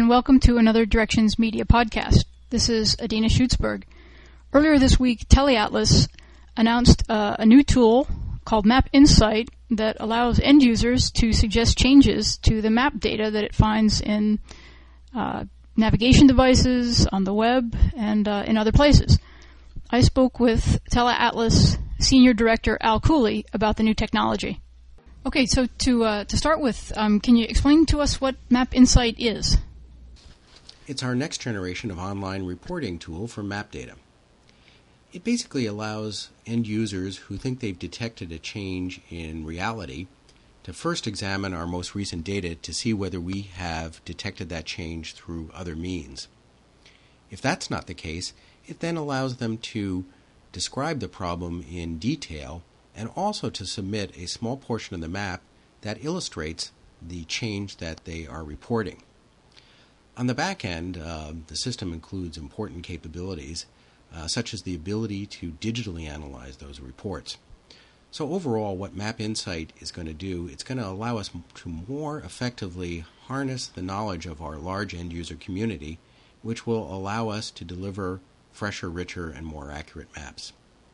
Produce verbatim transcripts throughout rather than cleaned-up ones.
and welcome to another Directions Media podcast. This is Adina Schutzberg. Earlier this week, TeleAtlas announced uh, a new tool called Map Insight that allows end users to suggest changes to the map data that it finds in uh, navigation devices, on the web, and uh, in other places. I spoke with TeleAtlas Senior Director Al Cooley about the new technology. Okay, so to uh, to start with, um, can you explain to us what Map Insight is? It's our next generation of online reporting tool for map data. It basically allows end users who think they've detected a change in reality to first examine our most recent data to see whether we have detected that change through other means. If that's not the case, it then allows them to describe the problem in detail and also to submit a small portion of the map that illustrates the change that they are reporting. On the back end, uh, the system includes important capabilities, uh, such as the ability to digitally analyze those reports. So overall, what Map Insight is going to do, it's going to allow us to more effectively harness the knowledge of our large end-user community, which will allow us to deliver fresher, richer, and more accurate maps.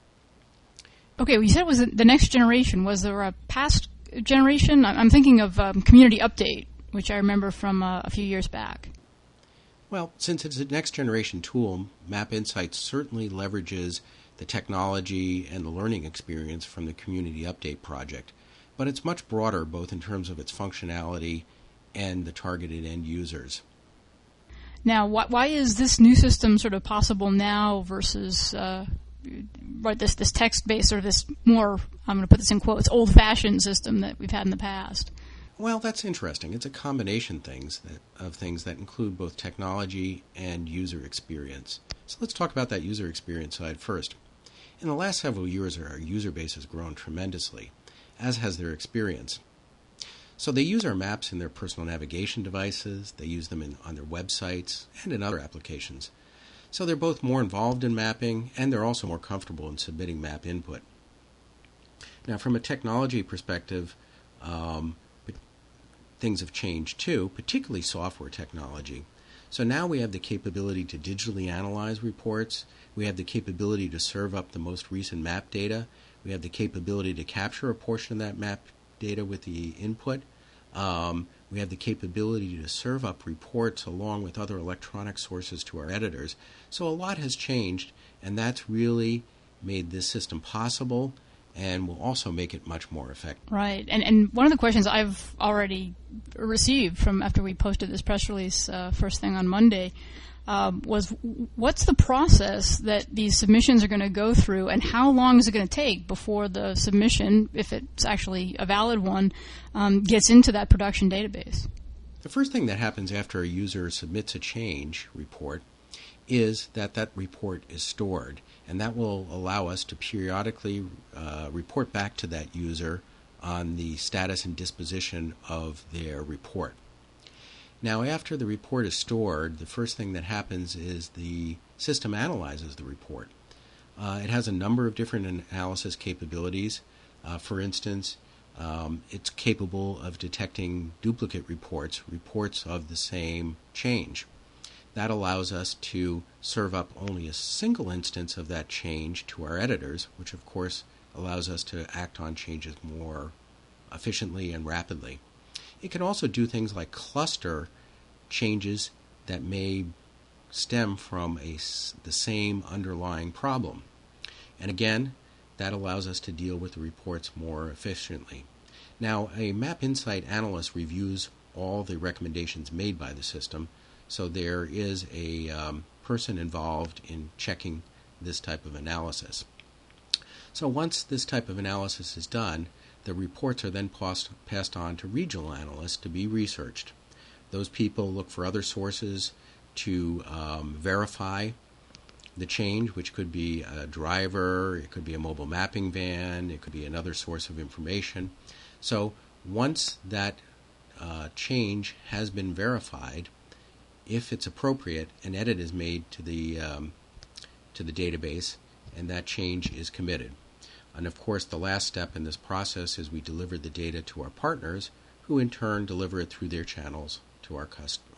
Okay, well, you said it was the next generation. Was there a past generation? I'm thinking of um, Community Update, which I remember from uh, a few years back. Well, since it's a next-generation tool, Map Insight certainly leverages the technology and the learning experience from the Community Update project, but it's much broader both in terms of its functionality and the targeted end users. Now, wh- why is this new system sort of possible now versus uh, right this this text-based or this more, I'm going to put this in quotes, old-fashioned system that we've had in the past? Well, that's interesting. It's a combination things that, of things that include both technology and user experience. So let's talk about that user experience side first. In the last several years, our user base has grown tremendously, as has their experience. So they use our maps in their personal navigation devices, they use them in, on their websites, and in other applications. So they're both more involved in mapping, and they're also more comfortable in submitting map input. Now, from a technology perspective, um, things have changed too, particularly software technology. So now we have the capability to digitally analyze reports. We have the capability to serve up the most recent map data. We have the capability to capture a portion of that map data with the input. Um, we have the capability to serve up reports along with other electronic sources to our editors. So a lot has changed, and that's really made this system possible and will also make it much more effective. Right. And and one of the questions I've already received from after we posted this press release uh, first thing on Monday um, was, what's the process that these submissions are going to go through, and how long is it going to take before the submission, if it's actually a valid one, um, gets into that production database? The first thing that happens after a user submits a change report is that that report is stored, and that will allow us to periodically uh, report back to that user on the status and disposition of their report. Now, after the report is stored, the first thing that happens is the system analyzes the report. Uh, it has a number of different analysis capabilities. Uh, for instance, um, it's capable of detecting duplicate reports, reports of the same change. That allows us to serve up only a single instance of that change to our editors, which of course allows us to act on changes more efficiently and rapidly. It can also do things like cluster changes that may stem from a, the same underlying problem. And again, that allows us to deal with the reports more efficiently. Now, a Map Insight analyst reviews all the recommendations made by the system, so there is a um, person involved in checking this type of analysis. So once this type of analysis is done, the reports are then passed, passed on to regional analysts to be researched. Those people look for other sources to um, verify the change, which could be a driver, it could be a mobile mapping van, it could be another source of information. So once that uh, change has been verified, if it's appropriate, an edit is made to the um, to the database, and that change is committed. And of course, the last step in this process is we deliver the data to our partners, who in turn deliver it through their channels to our cust- or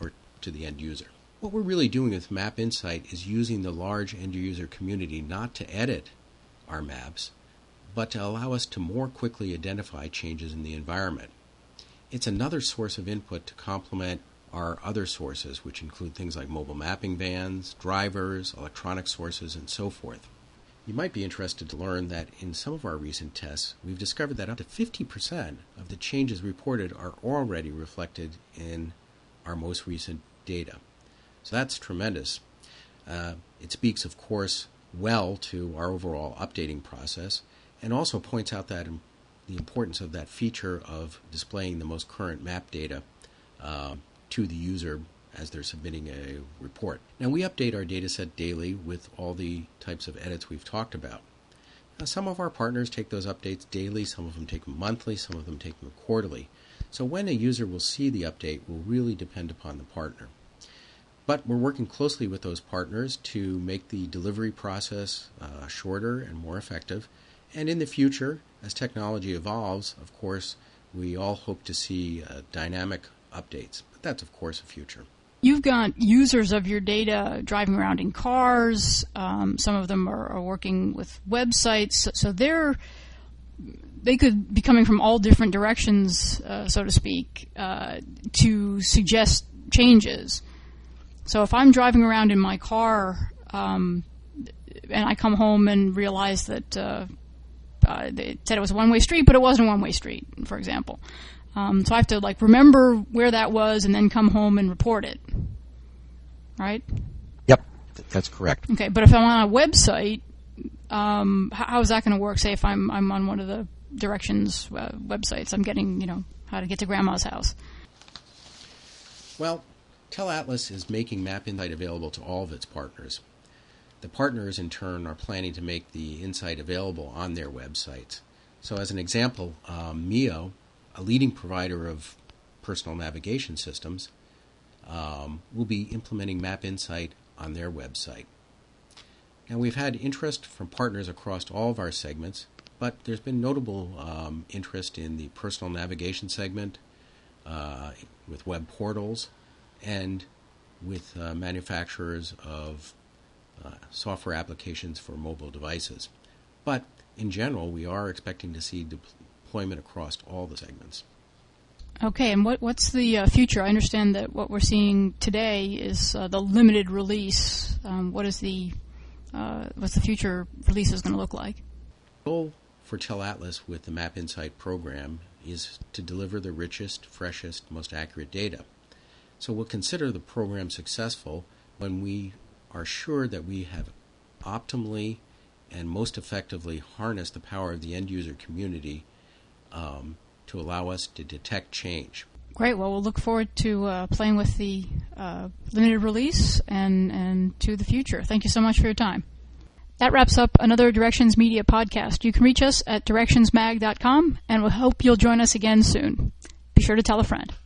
to the end user. What we're really doing with Map Insight is using the large end user community not to edit our maps, but to allow us to more quickly identify changes in the environment. It's another source of input to complement our other sources, which include things like mobile mapping vans, drivers, electronic sources, and so forth. You might be interested to learn that in some of our recent tests, we've discovered that up to fifty percent of the changes reported are already reflected in our most recent data. So that's tremendous. Uh, it speaks, of course, well to our overall updating process, and also points out that the importance of that feature of displaying the most current map data uh, to the user as they're submitting a report. Now, we update our data set daily with all the types of edits we've talked about. Now, some of our partners take those updates daily, some of them take them monthly, some of them take them quarterly. So when a user will see the update will really depend upon the partner. But we're working closely with those partners to make the delivery process uh, shorter and more effective. And in the future, as technology evolves, of course, we all hope to see uh, dynamic updates. But that's, of course, a future. You've got users of your data driving around in cars. Um, some of them are, are working with websites. So they're they could be coming from all different directions, uh, so to speak, uh, to suggest changes. So if I'm driving around in my car um, and I come home and realize that uh, uh, it said it was a one-way street, but it wasn't a one-way street, for example. Um, so I have to like remember where that was and then come home and report it, right? Yep, that's correct. Okay, but if I'm on a website, um, how, how is that going to work? Say if I'm I'm on one of the directions uh, websites, I'm getting you know how to get to Grandma's house. Well, TelAtlas is making Map Insight available to all of its partners. The partners, in turn, are planning to make the insight available on their websites. So as an example, um, Mio, a leading provider of personal navigation systems, um, will be implementing Map Insight on their website. Now, we've had interest from partners across all of our segments, but there's been notable um, interest in the personal navigation segment, uh, with web portals, and with uh, manufacturers of uh, software applications for mobile devices. But in general, we are expecting to see deployment across all the segments. Okay, and what, what's the uh, future? I understand that what we're seeing today is uh, the limited release. Um, what is the uh, what's the future releases going to look like? The goal for TelAtlas with the Map Insight program is to deliver the richest, freshest, most accurate data. So we'll consider the program successful when we are sure that we have optimally and most effectively harnessed the power of the end user community um, to allow us to detect change. Great. Well, we'll look forward to uh, playing with the uh, limited release and, and to the future. Thank you so much for your time. That wraps up another Directions Media podcast. You can reach us at directions mag dot com, and we hope you'll join us again soon. Be sure to tell a friend.